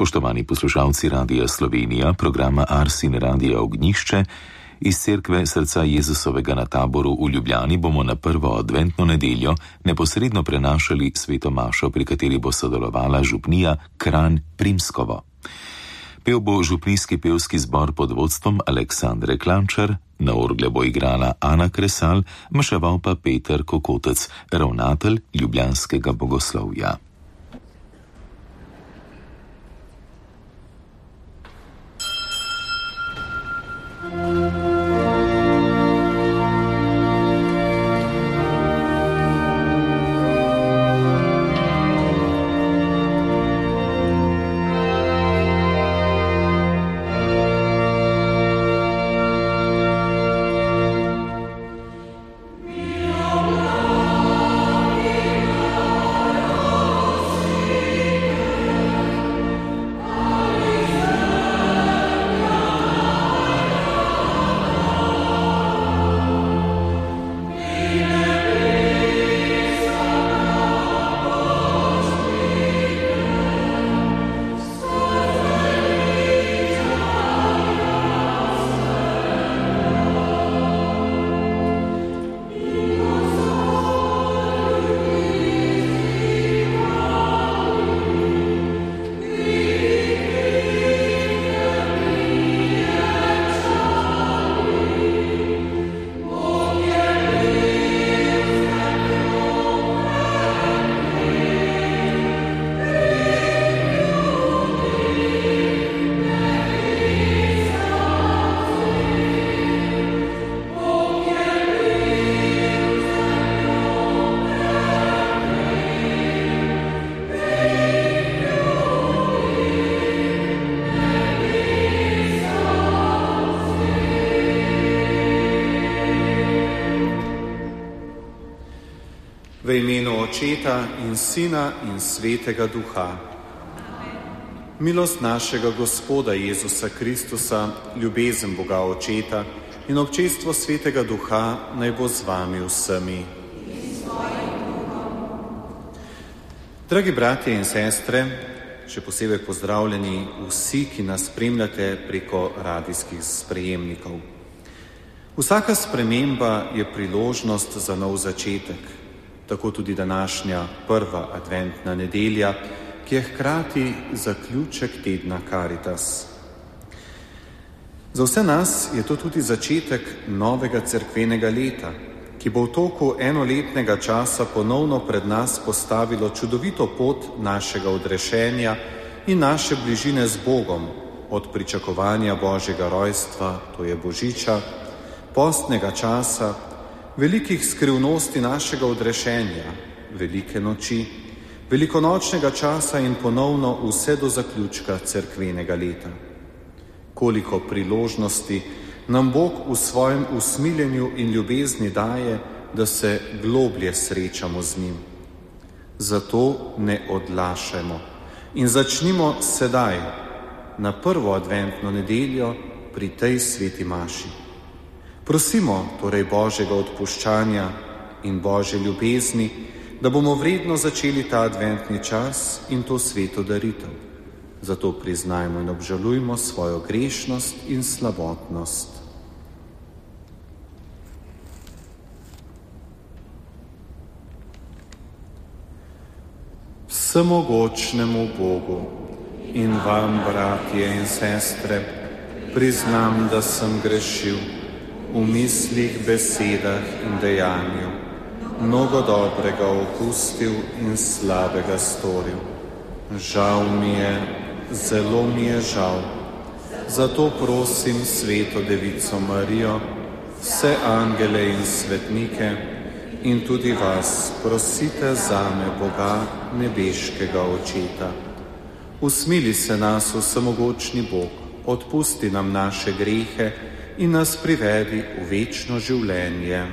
Spoštovani poslušalci Radia Slovenija, programa Ars in Radia Ognjišče, iz cerkve Srca Jezusovega na Taboru v Ljubljani bomo na prvo adventno nedeljo neposredno prenašali sveto mašo, pri kateri bo sodelovala župnija Kranj Primskovo. Pel bo župnijski pevski zbor pod vodstvom Aleksandre Klančar, na orgle bo igrala Ana Kresal, maševal pa Peter Kokotec, ravnatelj ljubljanskega bogoslovja. V imenu Očeta in Sina in Svetega Duha. Milost našega Gospoda Jezusa Kristusa, ljubezen Boga Očeta in občestvo Svetega Duha naj bo z vami vsemi. Dragi bratje in sestre, še posebej pozdravljeni vsi, ki nas spremljate preko radijskih sprejemnikov. Vsaka sprememba je priložnost za nov začetek. Tako tudi današnja prva adventna nedelja, ki je hkrati zaključek tedna Karitas. Za vse nas je to tudi začetek novega cerkvenega leta, ki bo v toku enoletnega časa ponovno pred nas postavilo čudovito pot našega odrešenja in naše bližine z Bogom, od pričakovanja Božjega rojstva, to je Božiča, postnega časa, velikih skrivnosti našega odrešenja, velike noči, velikonočnega časa in ponovno vse do zaključka cerkvenega leta. Koliko priložnosti nam Bog v svojem usmiljenju in ljubezni daje, da se globlje srečamo z njim. Zato ne odlašajmo in začnimo sedaj, na prvo adventno nedeljo, pri tej sveti maši. Prosimo torej Božjega odpuščanja in Božje ljubezni, da bomo vredno začeli ta adventni čas in to sveto daritev. Zato priznajmo in obžalujmo svojo grešnost in slabotnost. Vsemogočnemu Bogu in vam, bratje in sestre, priznam, da sem grešil v mislih, besedah in dejanju, mnogo dobrega opustil in slabega storil. Žal mi je, zelo mi je žal. Zato prosim Sveto Devico Marijo, vse angele in svetnike in tudi vas, prosite zame Boga, nebeškega Očeta. Usmili se nas, vsemogočni Bog, odpusti nam naše grehe in nas privedi v večno življenje.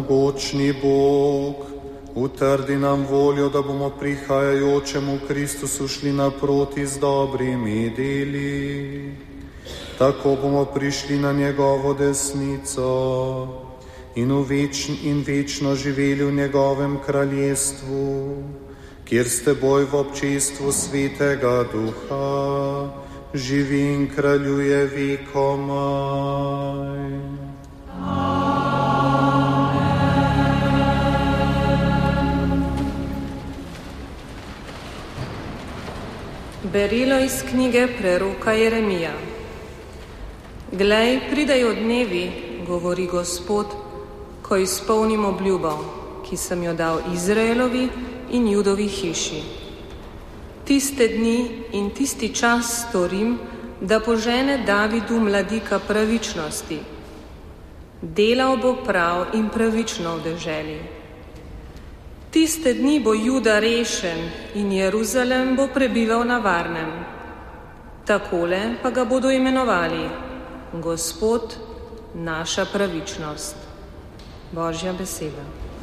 Vsemogočni Bog, utrdi nam voljo, da bomo prihajajočemu Kristusu šli naproti z dobrimi deli. Tako bomo prišli na njegovo desnico in večno živeli v njegovem kraljestvu, kjer s teboj v občestvu Svetega Duha živi in kraljuje vekomaj. Berilo iz knjige preroka Jeremija. Glej, pridejo dnevi, govori Gospod, ko izpolnim obljubo, ki sem jo dal Izraelovi in Judovi hiši. Tiste dni in tisti čas storim, da požene Davidu mladika pravičnosti. Delal bo prav in pravično v deželi. Tiste dni bo Juda rešen in Jeruzalem bo prebival na varnem. Takole pa ga bodo imenovali: Gospod, naša pravičnost. Božja beseda.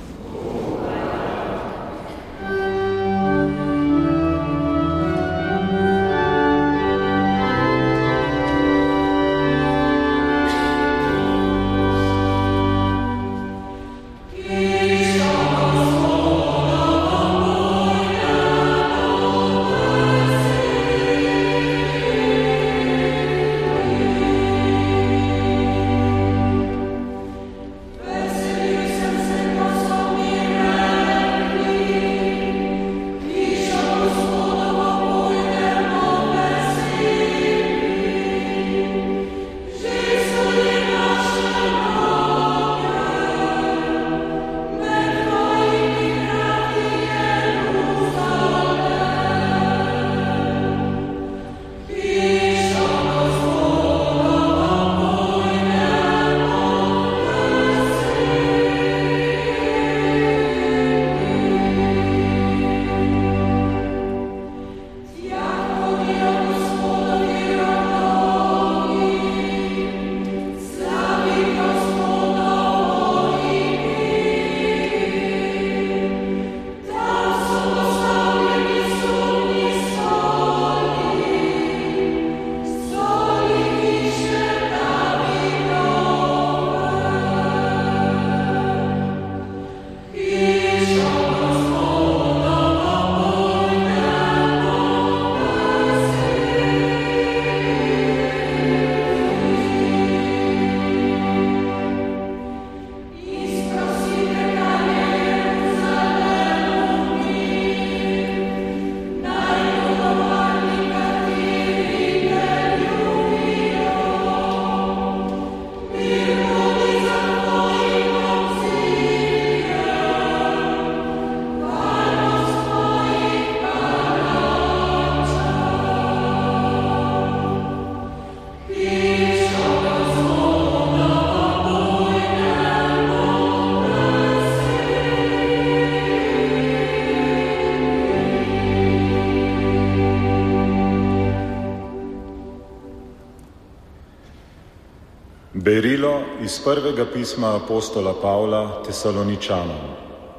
Berilo iz prvega pisma apostola Pavla Tesaloničanom.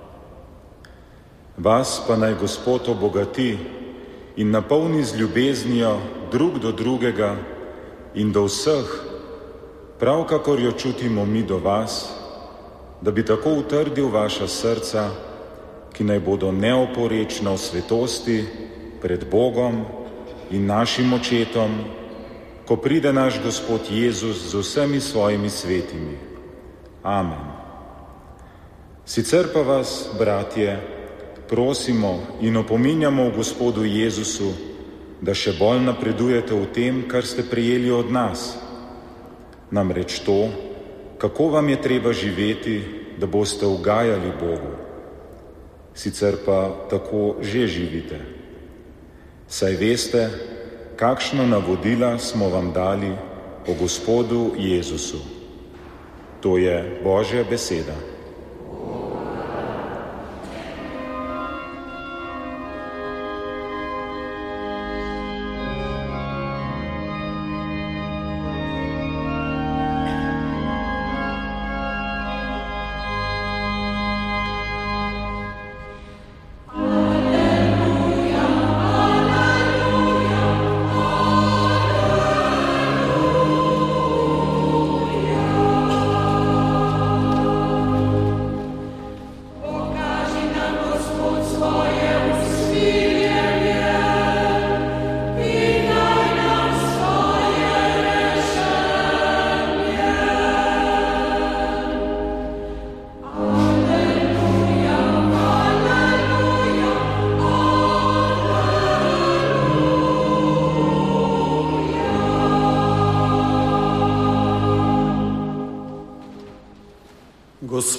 Vas pa naj Gospod obogati in napolni z ljubeznijo drug do drugega in do vseh, prav kakor jo čutimo mi do vas, da bi tako utrdil vaša srca, ki naj bodo neoporečna v svetosti pred Bogom in našim očetom, ko pride naš Gospod Jezus z vsemi svojimi svetimi. Amen. Sicer pa vas, bratje, prosimo in opominjamo v Gospodu Jezusu, da še bolj napredujete v tem, kar ste prejeli od nas. Namreč to, kako vam je treba živeti, da boste ugajali Bogu. Sicer pa tako že živite. Saj veste, kakšna navodila smo vam dali o Gospodu Jezusu. To je Božja beseda.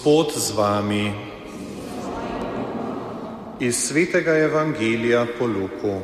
Gospod z vami. Iz svetega evangelija po Luku.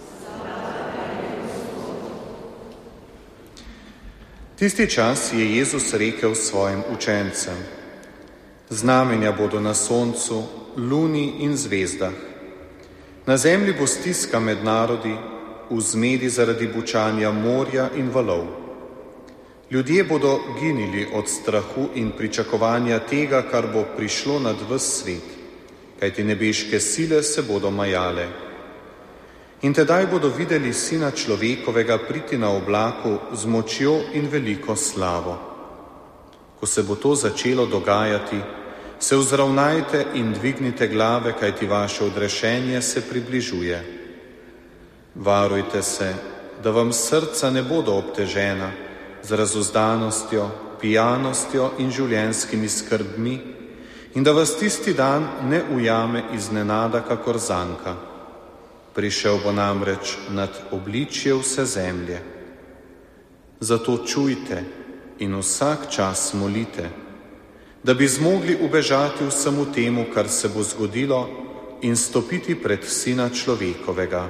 Tisti čas je Jezus rekel svojim učencem: znamenja bodo na soncu, luni in zvezdah. Na zemlji bo stiska med narodi, v zmedi zaradi bučanja morja in valov. Ljudje bodo ginili od strahu in pričakovanja tega, kar bo prišlo nad ves svet, kajti nebeške sile se bodo majale. In tedaj bodo videli Sina človekovega priti na oblaku z močjo in veliko slavo. Ko se bo to začelo dogajati, se vzravnajte in dvignite glave, kajti vaše odrešenje se približuje. Varujte se, da vam srca ne bodo obtežena z razuzdanostjo, pijanostjo in življenjskimi skrbmi in da vas tisti dan ne ujame iznenada kakor zanka. Prišel bo namreč nad obličje vse zemlje. Zato čujte in vsak čas molite, da bi zmogli ubežati vsemu temu, kar se bo zgodilo, in stopiti pred Sina človekovega.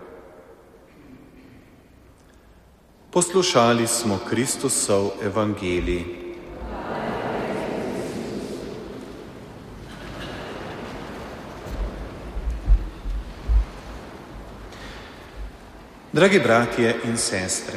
Poslušali smo Kristusov evangelij. Dragi bratje in sestre,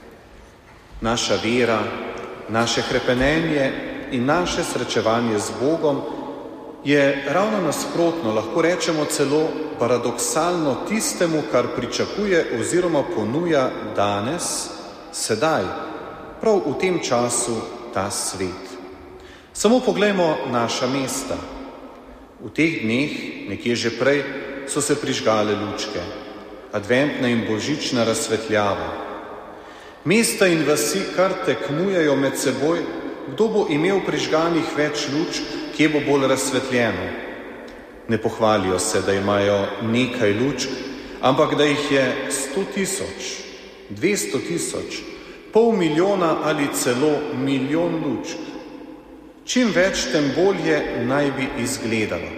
naša vera, naše hrepenenje in naše srečevanje z Bogom je ravno nasprotno, lahko rečemo celo paradoksalno tistemu, kar pričakuje oziroma ponuja danes, sedaj, prav v tem času ta svet. Samo poglejmo naša mesta. V teh dneh, nekje že prej, so se prižgale lučke, adventna in božična razsvetljava. Mesta in vasi kar tekmujejo med seboj, kdo bo imel prižganih več lučk, kje bo bolj razsvetljeno. Ne pohvalijo se, da imajo nekaj lučk, ampak da jih je 100.000, 200.000, 500.000 ali celo 1.000.000 lučk. Čim več, tem bolje naj bi izgledalo.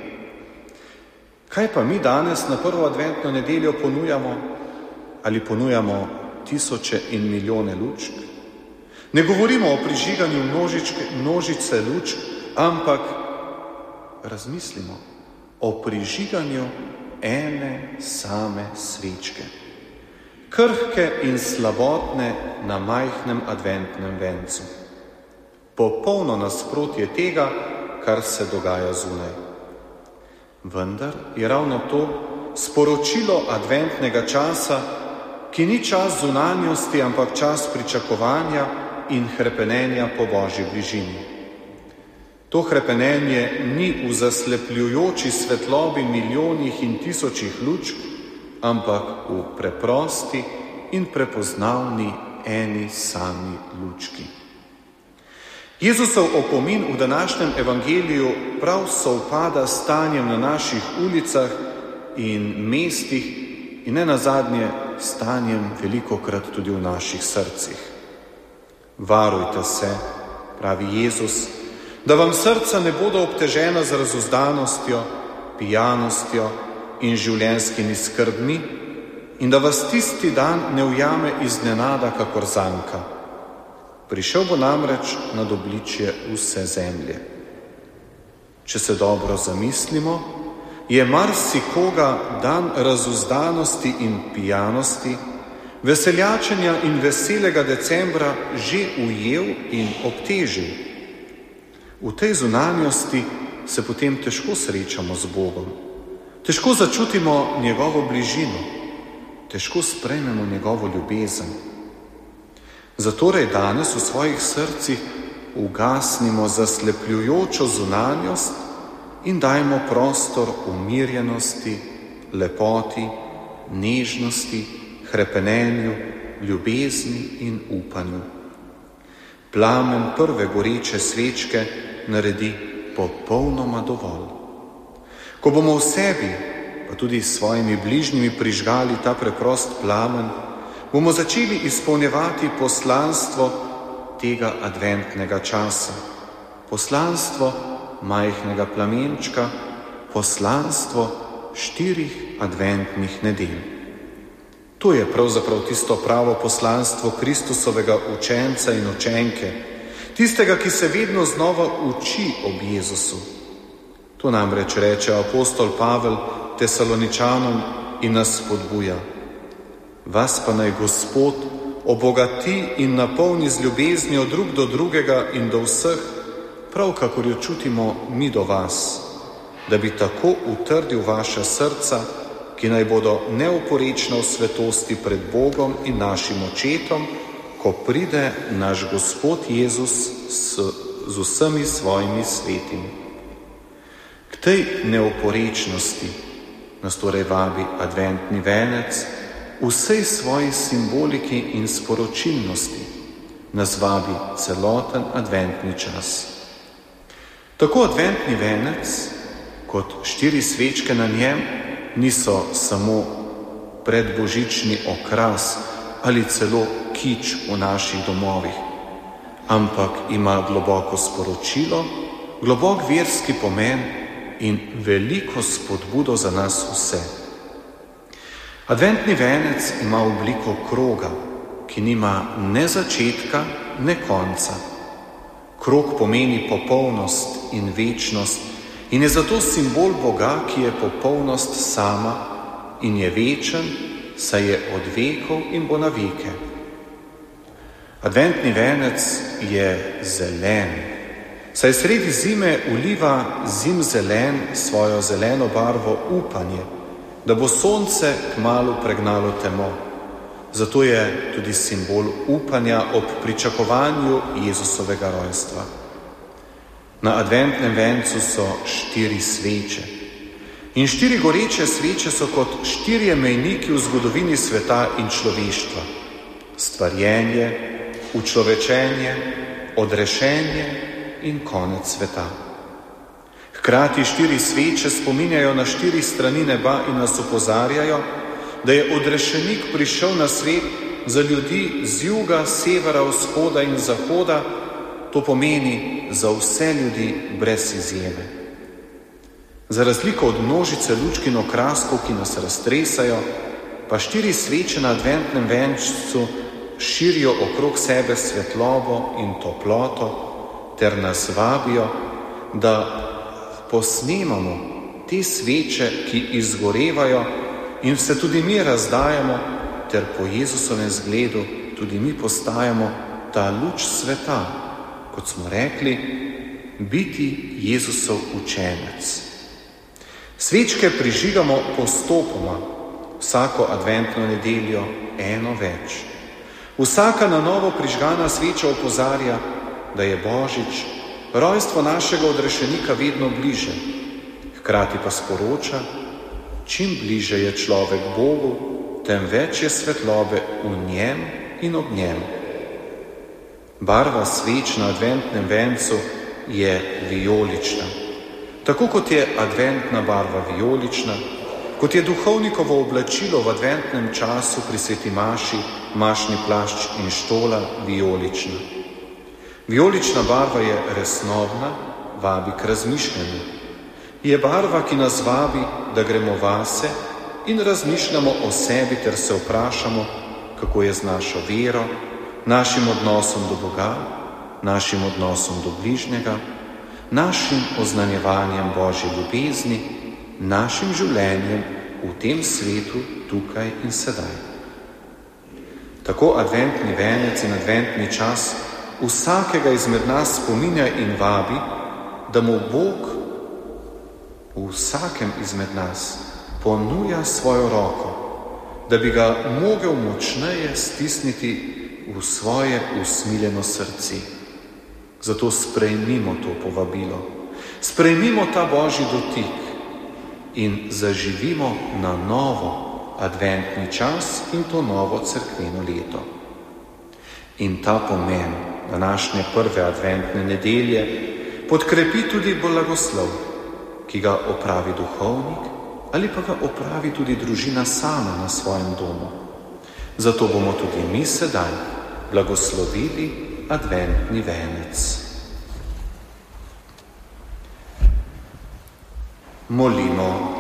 Kaj pa mi danes na prvo adventno nedeljo ponujamo? Ali ponujamo tisoče in milijone lučk? Ne govorimo o prižiganju množice lučk, ampak razmislimo o prižiganju ene same svečke, krhke in slabotne na majhnem adventnem vencu. Popolno nasprotje tega, kar se dogaja zunaj. Vendar je ravno to sporočilo adventnega časa, ki ni čas zunanjosti, ampak čas pričakovanja in hrepenenja po Božji bližini. To hrepenenje ni v zaslepljujoči svetlobi milijonih in tisočih lučk, ampak v preprosti in prepoznavni eni sami lučki. Jezusov opomin v današnjem evangeliju prav sovpada s stanjem na naših ulicah in mestih in ne nazadnje stanjem velikokrat tudi v naših srcih. Varujte se, pravi Jezus, da vam srca ne bodo obtežena z razuzdanostjo, pijanostjo in življenjskimi skrbmi in da vas tisti dan ne ujame iznenada kakor zanka. Prišel bo namreč nad obličje vse zemlje. Če se dobro zamislimo, je marsikoga dan razuzdanosti in pijanosti, veseljačenja in veselega decembra že ujel in obtežil. V tej zunanjosti se potem težko srečamo z Bogom, težko začutimo njegovo bližino, težko sprejmemo njegovo ljubezen. Zatorej danes v svojih srcih ugasnimo zaslepljujočo zunanjost in dajmo prostor umirjenosti, lepoti, nežnosti, hrepenenju, ljubezni in upanju. Plamen prve goreče svečke naredi popolnoma dovolj. Ko bomo v sebi, pa tudi s svojimi bližnjimi prižgali ta preprost plamen, bomo začeli izpolnjevati poslanstvo tega adventnega časa. Poslanstvo, majhnega plamenčka poslanstvo 4 adventnih nedelj. To je pravzaprav tisto pravo poslanstvo Kristusovega učenca in učenke, tistega, ki se vedno znova uči ob Jezusu. To namreč reče apostol Pavel Tesaloničanom in nas spodbuja. Vas pa naj Gospod obogati in napolni z ljubeznijo drug do drugega in do vseh, prav kakor jo čutimo mi do vas, da bi tako utrdil vaša srca, ki naj bodo neoporečna v svetosti pred Bogom in našim očetom, ko pride naš Gospod Jezus z vsemi svojimi svetimi. K tej neoporečnosti nas torej vabi adventni venec, vsej svoji simboliki in sporočilnosti nas vabi celoten adventni čas. Tako adventni venec kot 4 svečke na njem niso samo predbožični okras ali celo kič v naših domovih, ampak ima globoko sporočilo, globok verski pomen in veliko spodbudo za nas vse. Adventni venec ima obliko kroga, ki nima ne začetka, ne konca. Krog pomeni popolnost in večnost in je zato simbol Boga, ki je popolnost sama in je večen, saj je od vekov in bo na veke. Adventni venec je zelen, saj sredi zime uliva zimzelen svojo zeleno barvo upanje, da bo sonce kmalu pregnalo temo. Zato je tudi simbol upanja ob pričakovanju Jezusovega rojstva. Na adventnem vencu so 4 sveče. In 4 goreče sveče so kot 4 mejniki v zgodovini sveta in človeštva. Stvarjenje, učlovečenje, odrešenje in konec sveta. Hkrati 4 sveče spominjajo na 4 strani neba in nas opozarjajo, da je odrešenik prišel na svet za ljudi z juga, severa, vzhoda in zahoda, to pomeni za vse ljudi brez izjeme. Za razliko od množice lučk in okraskov, ki nas raztresajo, pa 4 sveče na adventnem vencu širijo okrog sebe svetlobo in toploto ter nas vabijo, da posnemamo te sveče, ki izgorevajo in se tudi mi razdajamo, ter po Jezusovem zgledu tudi mi postajamo ta luč sveta, kot smo rekli, biti Jezusov učenec. Svečke prižigamo postopoma, vsako adventno nedeljo eno več. Vsaka na novo prižgana sveča opozarja, da je Božič, rojstvo našega odrešenika, vedno bliže. Hkrati pa sporoča, čim bliže je človek Bogu, tem več je svetlobe v njem in ob njem. Barva sveč na adventnem vencu je vijolična. Tako kot je adventna barva vijolična, kot je duhovnikovo oblačilo v adventnem času pri sveti maši, mašni plašč in štola vijolična. Vijolična barva je resnobna, vabi k razmišljanju. Je barva, ki nas vabi, da gremo vase in razmišljamo o sebi ter se vprašamo, kako je z našo vero, našim odnosom do Boga, našim odnosom do bližnjega, našim oznanjevanjem Božje ljubezni, našim življenjem v tem svetu, tukaj in sedaj. Tako adventni venec in adventni čas vsakega izmed nas spominja in vabi, da mu Bog v vsakem izmed nas ponuja svojo roko, da bi ga mogel močneje stisniti v svoje usmiljeno srce. Zato sprejmimo to povabilo, sprejmimo ta Božji dotik in zaživimo na novo adventni čas in to novo cerkveno leto. In ta pomen današnje prve adventne nedelje podkrepi tudi blagoslov, ki ga opravi duhovnik ali pa ga opravi tudi družina sama na svojem domu. Zato bomo tudi mi sedaj blagoslovili adventni venec. Molimo.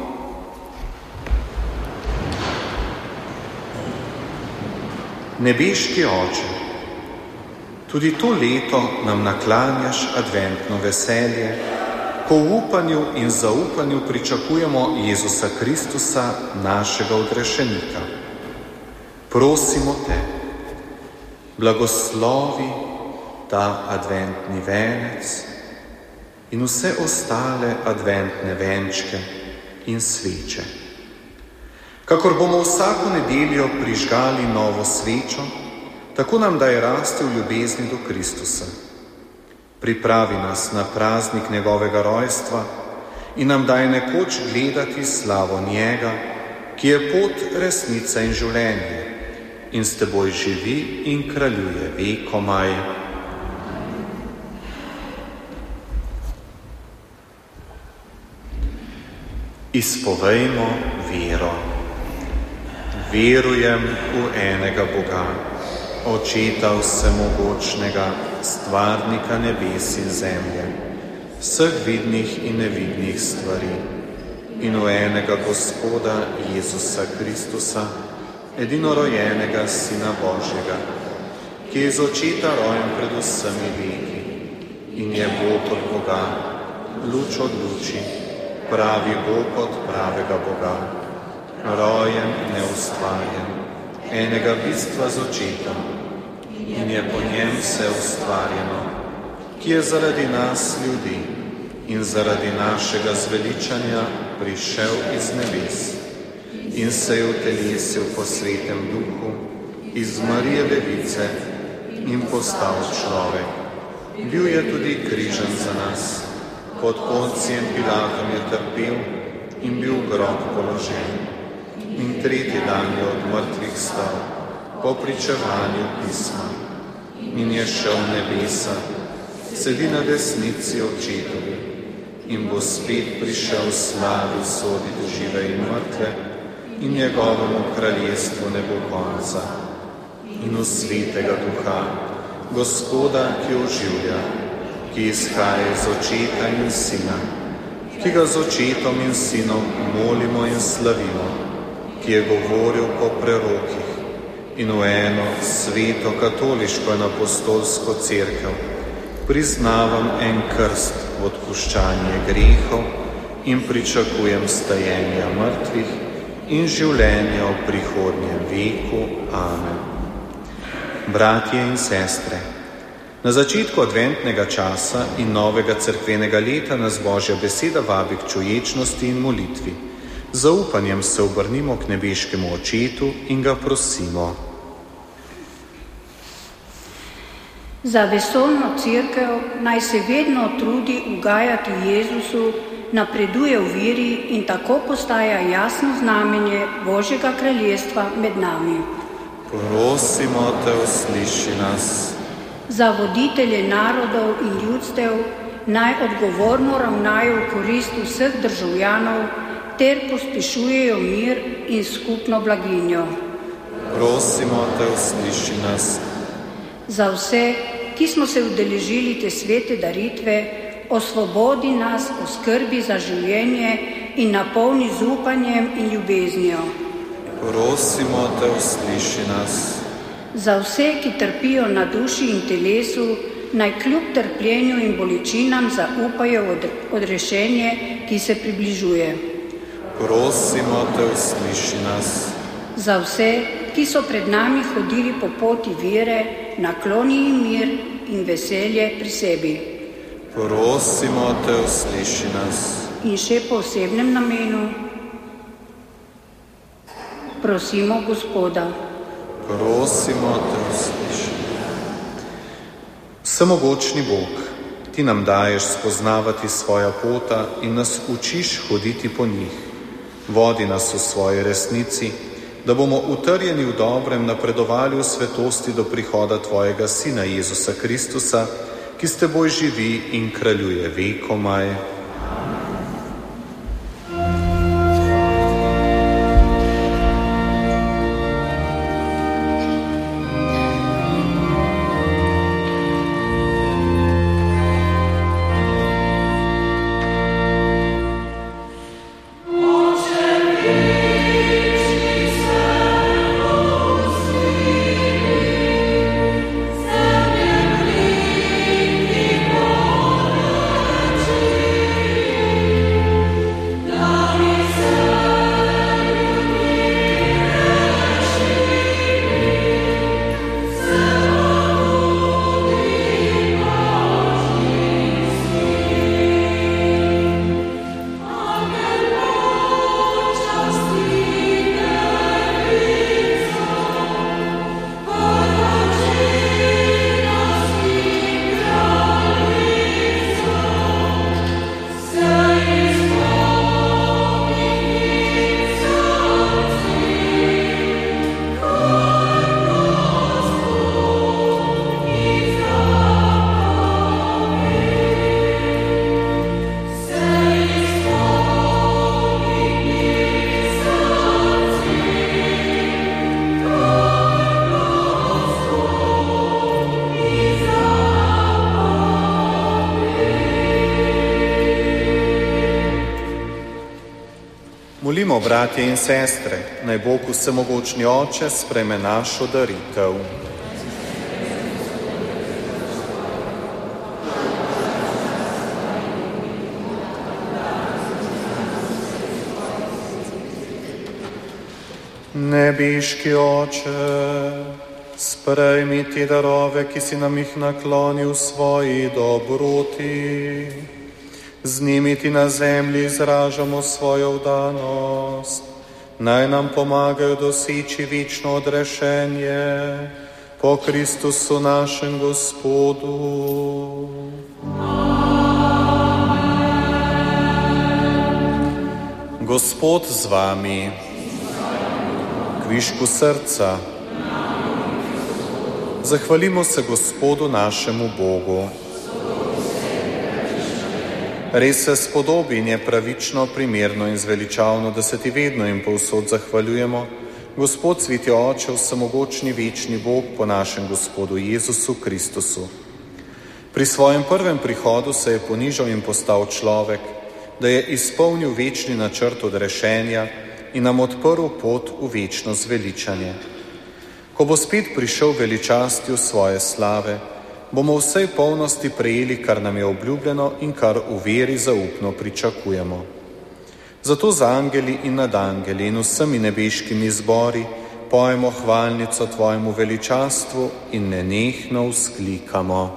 Nebeški Oče, tudi to leto nam naklanjaš adventno veselje, ko v upanju in zaupanju pričakujemo Jezusa Kristusa, našega odrešenika. Prosimo te, blagoslovi ta adventni venec in vse ostale adventne venčke in sveče. Kakor bomo vsako nedeljo prižgali novo svečo, tako nam daj rasti v ljubezni do Kristusa. Pripravi nas na praznik njegovega rojstva in nam daj nekoč gledati slavo njega, ki je pot, resnica in življenje in s teboj živi in kraljuje vekomaj. Izpovejmo vero. Verujem v enega Boga, Očeta vsemogočnega, stvarnika nebes in zemlje, vseh vidnih in nevidnih stvari, in v enega Gospoda Jezusa Kristusa, edinorojenega Sina Božjega, ki je iz Očeta rojen pred vsemi veki in je Bog od Boga, luč od luči, pravi Bog od pravega Boga, rojen, neustvarjen, enega bistva z Očetom, in je po njem vse ustvarjeno, ki je zaradi nas ljudi in zaradi našega zveličanja prišel iz nebes in se je utelesil po Svetem Duhu iz Marije Device in postal človek. Bil je tudi križan za nas, pod Poncijem Pilatom je trpel in bil v grob položen. In tretji dan je od mrtvih stal, po pričevanju pisma, in je šel v nebesa, sedi na desnici Očetovi in bo spet prišel v slavi soditi žive in mrtve in njegovemu kraljestvu ne bo konca. In v Svetega Duha, Gospoda, ki oživlja, ki izhaja iz Očeta in Sina, ki ga z Očetom in Sinom molimo in slavimo, ki je govoril po prerokih in v eno sveto katoliško in apostolsko cerkev priznavam en krst v odpuščanje grehov in pričakujem stajenja mrtvih in življenja v prihodnjem veku. Amen. Bratje in sestre, na začetku adventnega časa in novega cerkvenega leta nas Božja beseda vabi k čuječnosti in molitvi. Z zaupanjem se obrnimo k nebeškemu Očetu in ga prosimo. Za vesoljno cerkev naj se vedno trudi ugajati Jezusu, napreduje v veri in tako postaja jasno znamenje Božjega kraljestva med nami. Prosimo te, usliši nas. Za voditelje narodov in ljudstev naj odgovorno ravnajo v korist vseh državljanov ter pospešujejo mir in skupno blaginjo. Prosimo te, usliši nas. Za vse, ki smo se udeležili te svete daritve, osvobodi nas o skrbi za življenje in napolni z upanjem in ljubeznijo. Prosimo te, usliši nas. Za vse, ki trpijo na duši in telesu, naj kljub trpljenju in bolečinam zaupajo odrešenje, ki se približuje. Prosimo te, usliši nas. Za vse, ki so pred nami hodili po poti vere, nakloni jim mir in veselje pri sebi. Prosimo te, usliši nas. In še po osebnem namenu prosimo Gospoda. Prosimo te, usliši. Vsemogočni Bog, ti nam daješ spoznavati svoja pota in nas učiš hoditi po njih. Vodi nas v svoji resnici, da bomo utrjeni v dobrem napredovali v svetosti do prihoda tvojega Sina Jezusa Kristusa, ki s teboj živi in kraljuje vekomaj. Molimo, bratje in sestre, naj Bog vsemogočni Oče sprejme našo daritev. Nebeški Oče, sprejmi te darove, ki si nam jih naklonil v svoji dobroti. Z njimi ti na zemlji izražamo svojo vdanost. Naj nam pomagajo doseči večno odrešenje po Kristusu našem Gospodu. Gospod z vami, kvišku srca, zahvalimo se Gospodu našemu Bogu. Res se spodobi in je pravično, primerno in zveličavno, da se ti vedno in povsod zahvaljujemo, Gospod sveti Oče, vsemogočni večni Bog, po našem Gospodu Jezusu Kristusu. Pri svojem prvem prihodu se je ponižal in postal človek, da je izpolnil večni načrt odrešenja in nam odprl pot v večno zveličanje. Ko bo spet prišel veličastju svoje slave, bomo v vsej polnosti prejeli, kar nam je obljubljeno in kar v veri zaupno pričakujemo. Zato z angeli in nad angeli in vsemi nebeškimi zbori pojemo hvalnico tvojemu veličastvu in nenehno vzklikamo.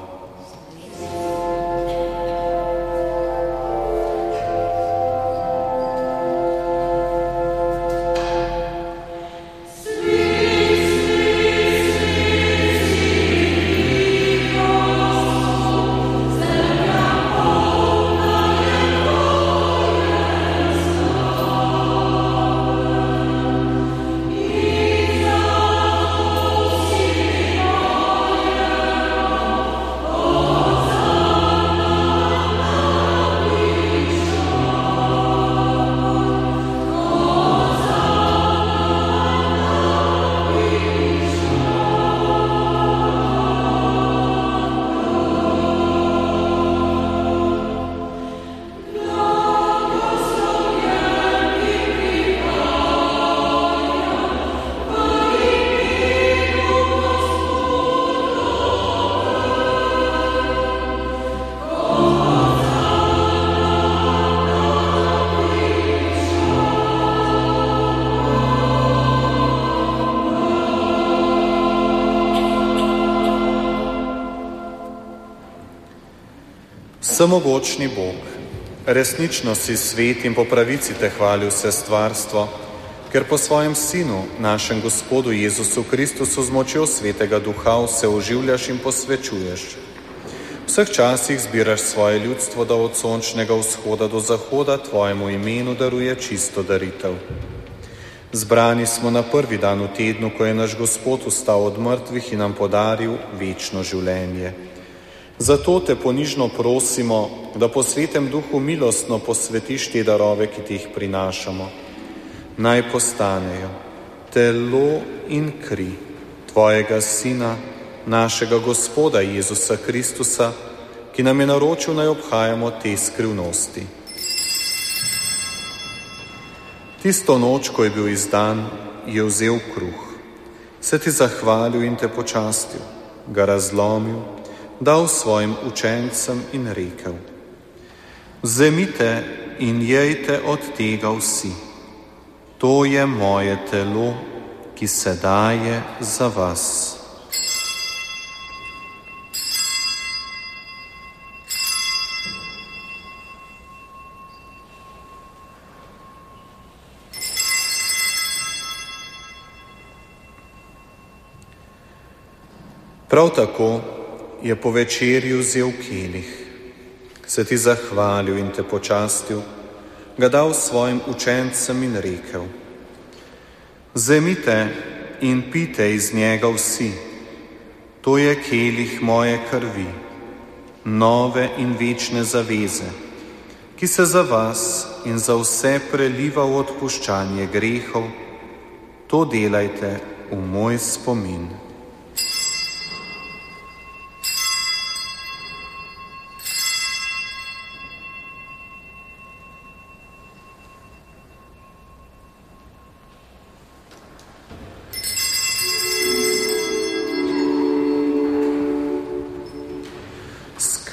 Vsemogočni Bog, resnično si svet in po pravici te hvali vse stvarstvo, ker po svojem Sinu, našem Gospodu Jezusu Kristusu, z močjo Svetega Duha vse oživljaš in posvečuješ. V vseh časih zbiraš svoje ljudstvo, da od sončnega vzhoda do zahoda tvojemu imenu daruje čisto daritev. Zbrani smo na prvi dan v tednu, ko je naš Gospod vstal od mrtvih in nam podaril večno življenje. Zato te ponižno prosimo, da po Svetem Duhu milostno posvetiš te darove, ki ti jih prinašamo. Naj postanejo telo in kri tvojega Sina, našega Gospoda Jezusa Kristusa, ki nam je naročil, naj obhajamo te skrivnosti. Tisto noč, ko je bil izdan, je vzel kruh, se ti zahvalil in te počastil, ga razlomil, dal svojim učencem in rekel: vzemite in jejte od tega vsi. To je moje telo, ki se daje za vas. Prav tako je po večerji vzel kelih, se ti zahvalil in te počastil, ga dal svojim učencem in rekel: vzemite in pite iz njega vsi, to je kelih moje krvi, nove in večne zaveze, ki se za vas in za vse preliva v odpuščanje grehov. To delajte v moj spomin.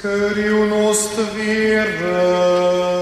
Skrivnost vere.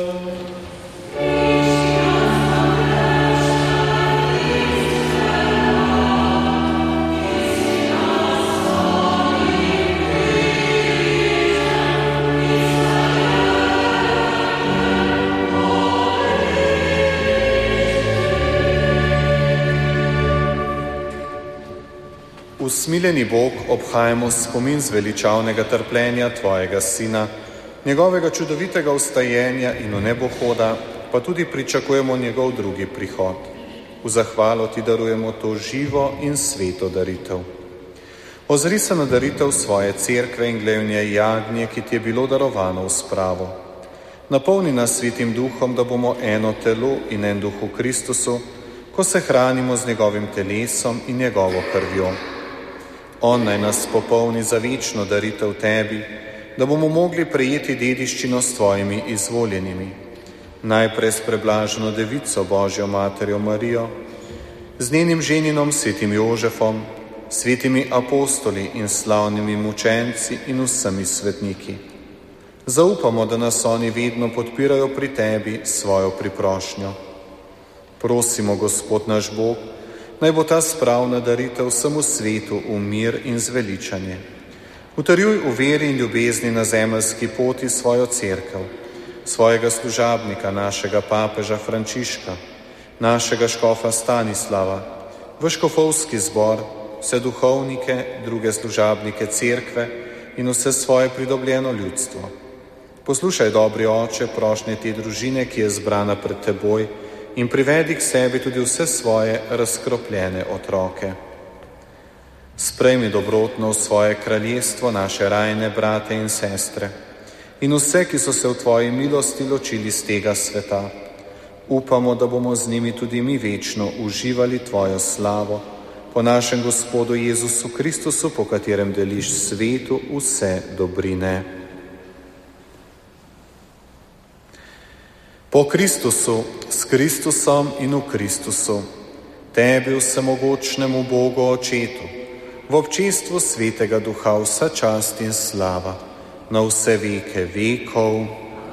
Usmiljeni Bog, obhajamo spomin zveličavnega trpljenja Tvojega Sina, njegovega čudovitega vstajenja in v nebohoda, pa tudi pričakujemo njegov drugi prihod. V zahvalo Ti darujemo to živo in sveto daritev. Ozri se na daritev svoje cerkve in glej v njej jagnje, ki Ti je bilo darovano v spravo. Napolni nas Svetim Duhom, da bomo eno telo in en duh v Kristusu, ko se hranimo z njegovim telesom in njegovo krvjo. On naj nas popolni za večno daritev Tebi, da bomo mogli prejeti dediščino s Tvojimi izvoljenimi. Najprej s preblaženo Devico Božjo Materjo Marijo, z njenim ženinom Svetim Jožefom, svetimi apostoli in slavnimi mučenci in vsemi svetniki. Zaupamo, da nas oni vedno podpirajo pri Tebi s svojo priprošnjo. Prosimo, Gospod naš Bog, naj bo ta spravna daritev vsemu svetu v mir in zveličanje. Utrjuj v veri in ljubezni na zemeljski poti svojo cerkev, svojega služabnika, našega papeža Frančiška, našega škofa Stanislava, v škofovski zbor, vse duhovnike, druge služabnike cerkve in vse svoje pridobljeno ljudstvo. Poslušaj, dobri Oče, prošnje te družine, ki je zbrana pred Teboj, in privedi k sebi tudi vse svoje razkropljene otroke. Sprejmi dobrotno v svoje kraljestvo naše rajne brate in sestre in vse, ki so se v Tvoji milosti ločili z tega sveta. Upamo, da bomo z njimi tudi mi večno uživali Tvojo slavo po našem Gospodu Jezusu Kristusu, po katerem deliš svetu vse dobrine. Po Kristusu, s Kristusom in v Kristusu, Tebi, vsemogočnemu Bogu Očetu, v občestvu Svetega Duha vsa čast in slava, na vse veke vekov.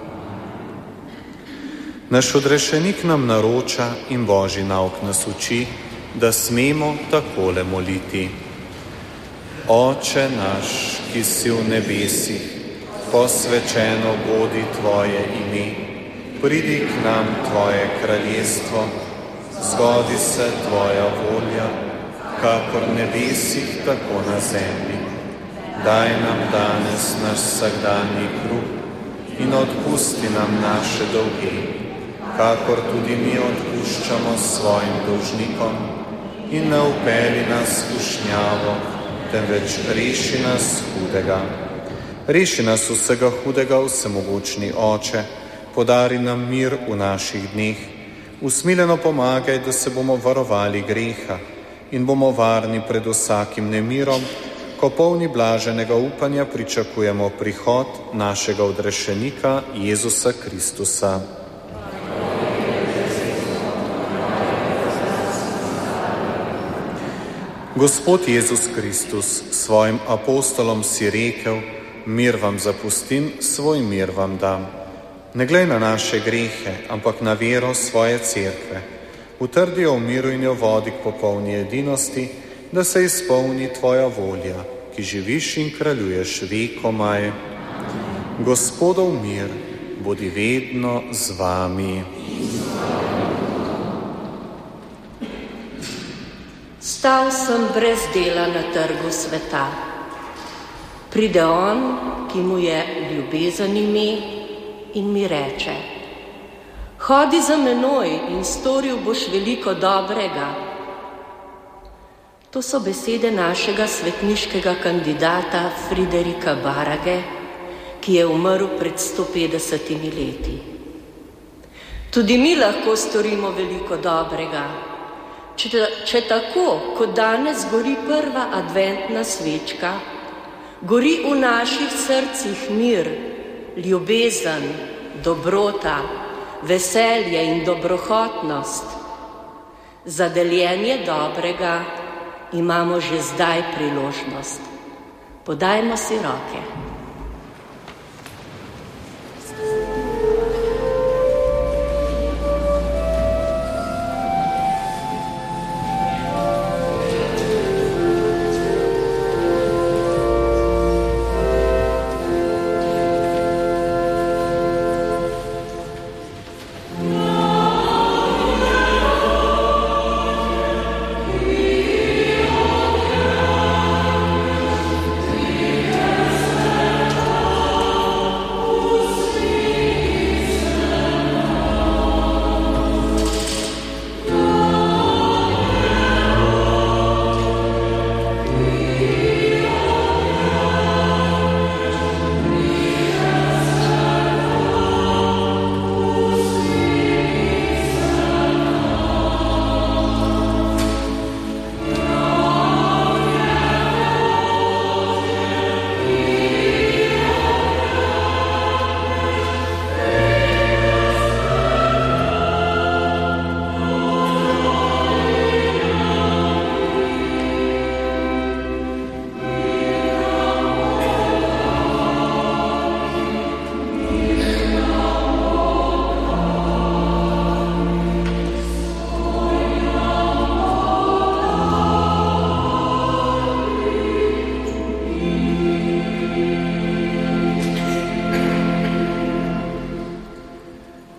Naš odrešenik nam naroča in Božji nauk nas uči, da smemo takole moliti. Oče naš, ki si v nebesih, posvečeno bodi Tvoje ime. Pridi k nam Tvoje kraljestvo, zgodi se Tvoja volja, kakor v nebesih, tako na zemlji. Daj nam danes naš vsakdanji kruh in odpusti nam naše dolge, kakor tudi mi odpuščamo svojim dolžnikom, in ne vpelji nas v skušnjavo, temveč reši nas hudega. Reši nas vsega hudega, vsemogočni Oče, podari nam mir v naših dneh, usmiljeno pomagaj, da se bomo varovali greha in bomo varni pred vsakim nemirom, ko polni blaženega upanja pričakujemo prihod našega odrešenika Jezusa Kristusa. Gospod Jezus Kristus, svojim apostolom si rekel, mir vam zapustim, svoj mir vam dam. Ne glej na naše grehe, ampak na vero svoje cerkve. Utrdi jo v miru in jo vodi k popolni edinosti, da se izpolni Tvoja volja, ki živiš in kraljuješ vekomaj. Gospodov mir bodi vedno z vami. Stal sem brez dela na trgu sveta. Pride on, ki mu je ljubezen ime, in mi reče: hodi za menoj in storil boš veliko dobrega. To so besede našega svetniškega kandidata Friderika Barage, ki je umrl pred 150 leti. Tudi mi lahko storimo veliko dobrega, če tako, kot danes gori prva adventna svečka, gori v naših srcih mir, ljubezen, dobrota, veselje in dobrohotnost. Za deljenje dobrega imamo že zdaj priložnost. Podajmo si roke.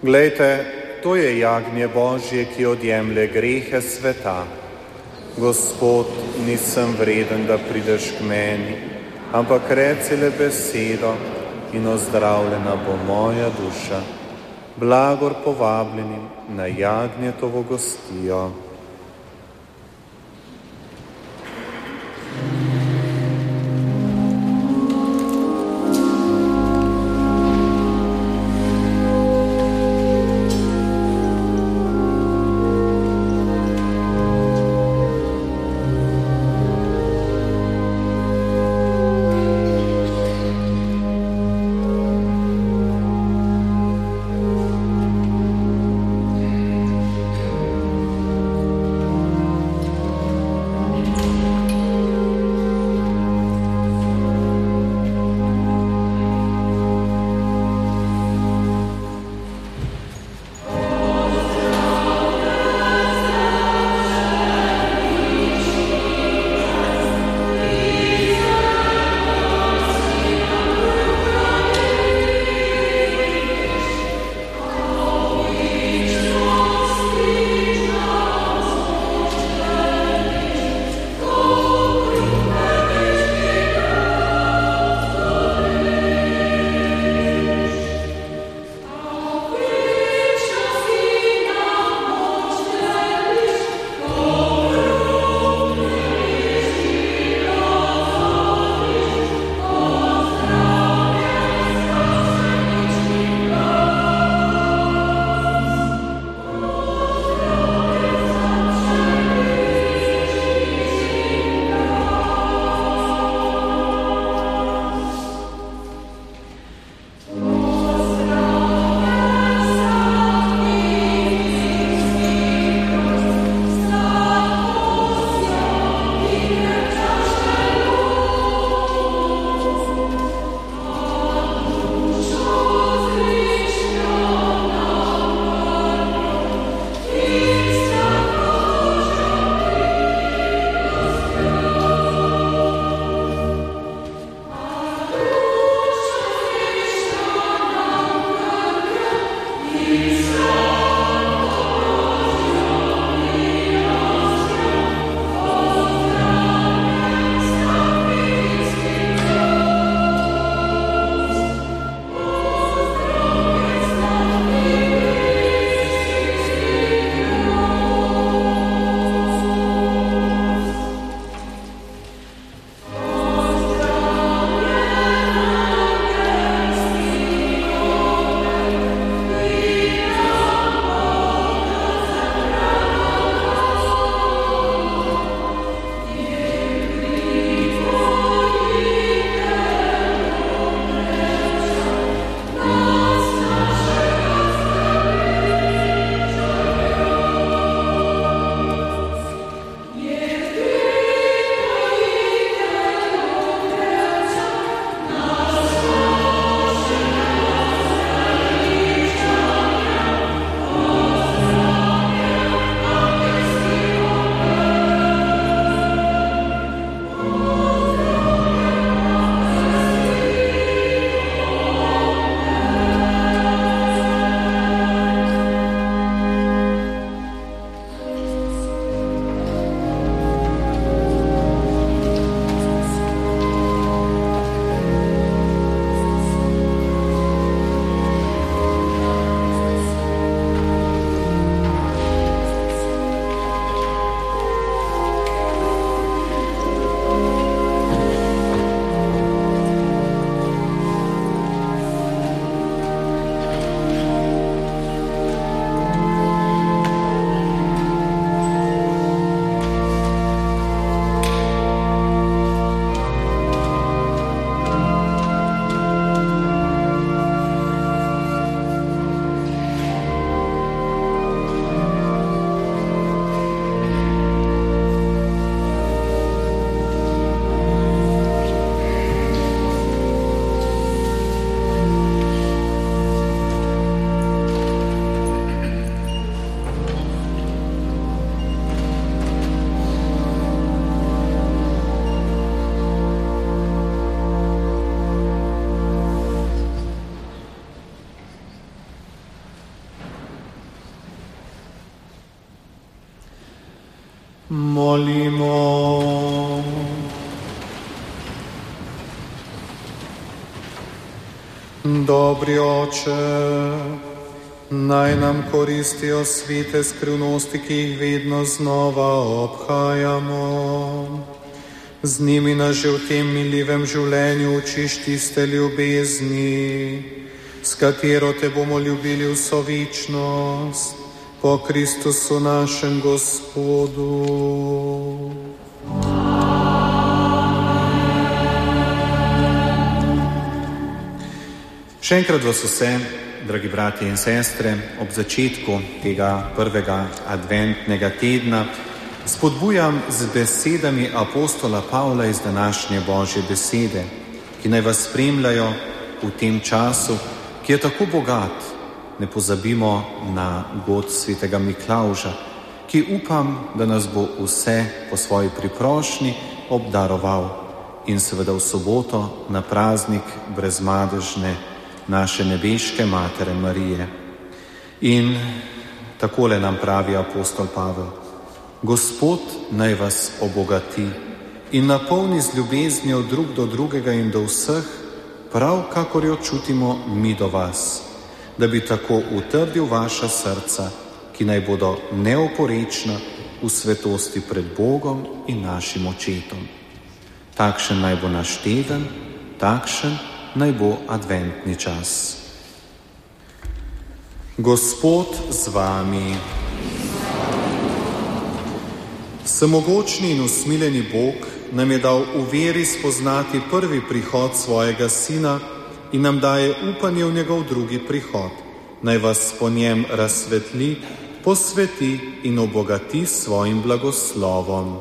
Glejte, to je jagnje Božje, ki odjemlje grehe sveta. Gospod, nisem vreden, da prideš k meni, ampak reci le besedo in ozdravljena bo moja duša. Blagor povabljenim na jagnjetovo gostijo. Molimo. Dobri Oče, naj nam koristijo svete skrivnosti, ki jih vedno znova obhajamo. Z njimi nas že v tem miljivem življenju učiš tiste ljubezni, s katero te bomo ljubili vso večnost, po Kristusu našem Gospodu. Še enkrat vas vse, dragi bratje in sestre, ob začetku tega prvega adventnega tedna spodbujam z besedami apostola Pavla iz današnje Božje besede, ki naj vas spremljajo v tem času, ki je tako bogat. Ne pozabimo na god svetega Miklavža, ki upam, da nas bo vse po svoji priprošnji obdaroval in seveda v soboto na praznik brezmadežne naše nebeške Matere Marije. In takole nam pravi apostol Pavel: Gospod naj vas obogati in napolni z ljubeznijo drug do drugega in do vseh, prav kakor jo čutimo mi do vas, da bi tako utrdil vaša srca, ki naj bodo neoporečna v svetosti pred Bogom in našim Očetom. Takšen naj bo naš teden, takšen naj bo adventni čas. Gospod z vami. Vsemogočni in usmiljeni Bog nam je dal v veri spoznati prvi prihod svojega Sina in nam daje upanje v njegov drugi prihod. Naj vas po njem razsvetli, posveti in obogati s svojim blagoslovom.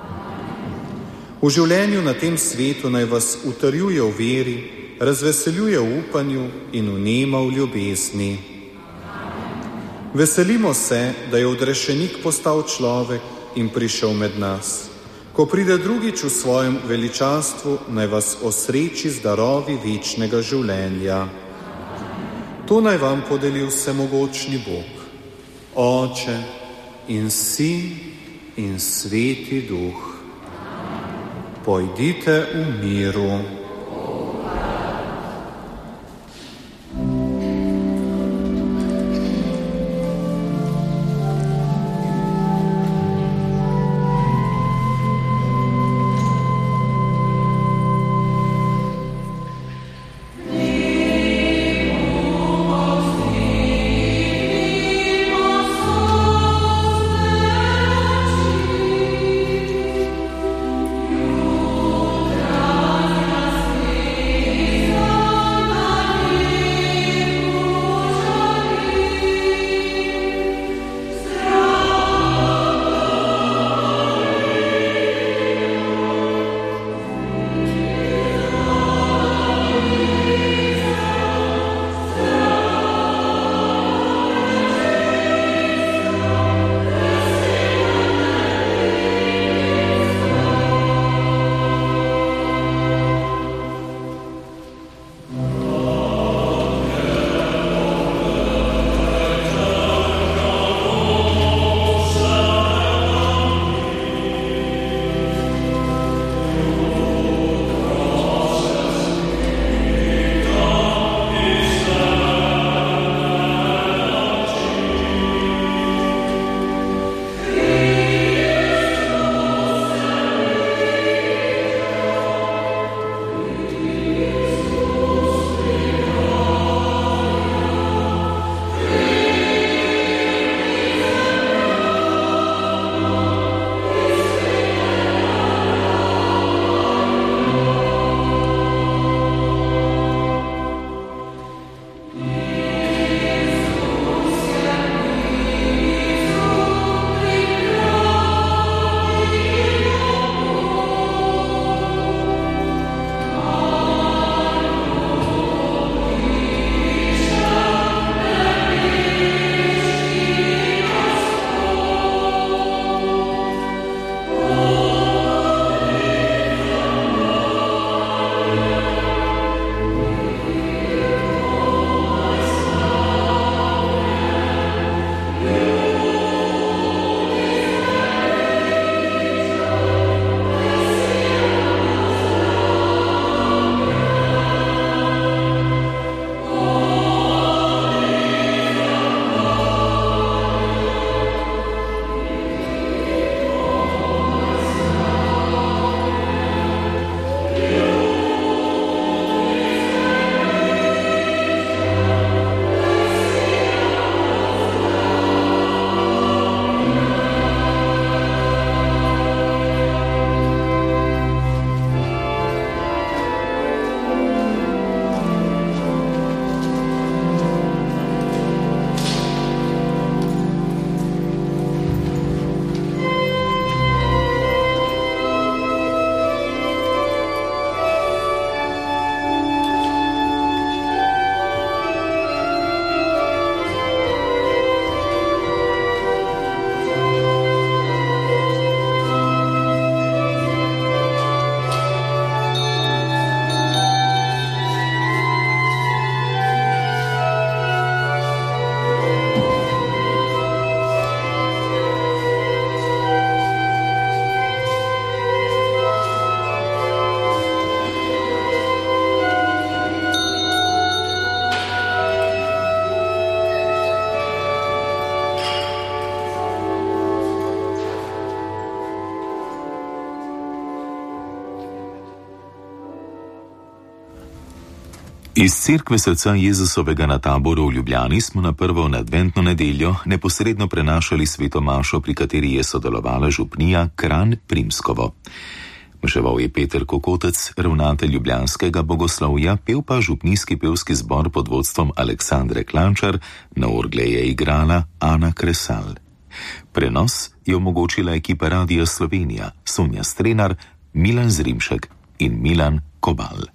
V življenju na tem svetu naj vas utrjuje v veri, razveseljuje v upanju in vnema v ljubezni. Veselimo se, da je odrešenik postal človek in prišel med nas. Ko pride drugič v svojem veličastvu, naj vas osreči z darovi večnega življenja. To naj vam podeli vsemogočni Bog, Oče in Sin in Sveti Duh. Pojdite v miru. Iz Cerkve srca Jezusovega na Taboru v Ljubljani smo na prvo adventno nedeljo neposredno prenašali sveto mašo, pri kateri je sodelovala župnija Kranj Primskovo. Maševal je Peter Kokotec, ravnatelj ljubljanskega bogoslovja, pel pa župnijski pevski zbor pod vodstvom Aleksandre Klančar, na orgle je igrala Ana Kresal. Prenos je omogočila ekipa Radia Slovenija, Sonja Strenar, Milan Zrimšek in Milan Kobal.